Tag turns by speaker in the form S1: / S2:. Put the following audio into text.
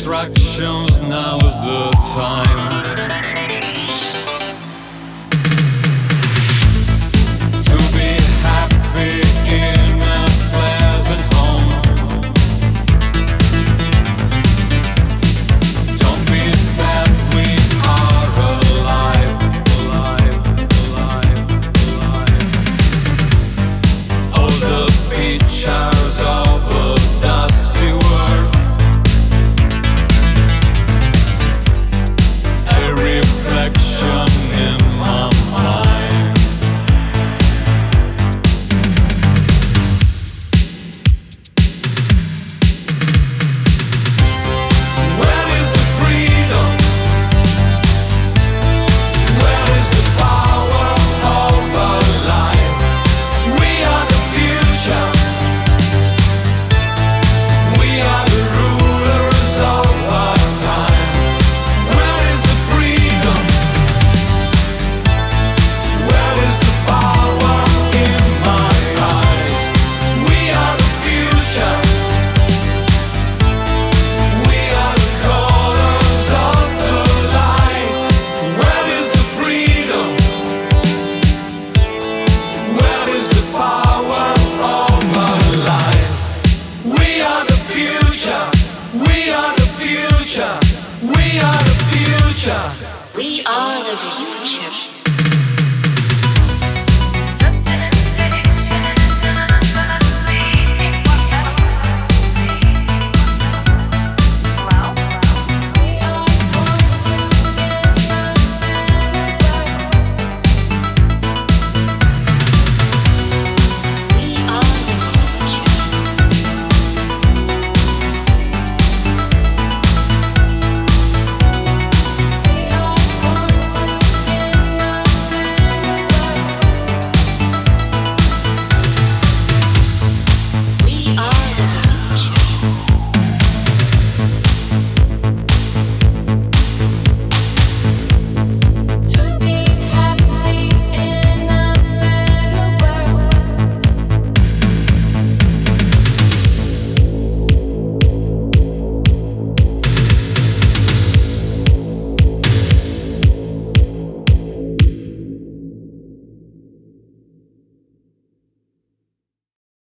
S1: distractions, now's the time to be happy in a pleasant home. Don't be sad, we are alive, alive, alive, alive. All the pictures of a dusty world, a reflection in my mind. Where is the freedom? Where is the power of our life? We are the future. We are the rulers of our time. Where is the freedom? Where is the power in my eyes? We are the future. We are the colors of the light. Where is the freedom? Where is the power of our life? We are the future. We are the future. We are the future.
S2: We are the future.